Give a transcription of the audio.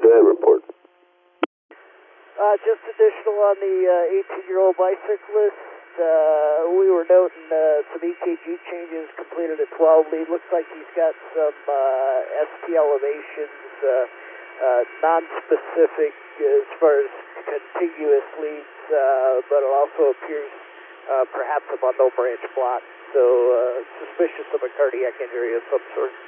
ahead, report. Just additional on the 18-year-old bicyclist. We were noting some EKG changes completed at 12 lead. Looks like he's got some ST elevations, non-specific as far as contiguous leads, but it also appears perhaps a bundle branch block. So suspicious of a cardiac injury of some sort.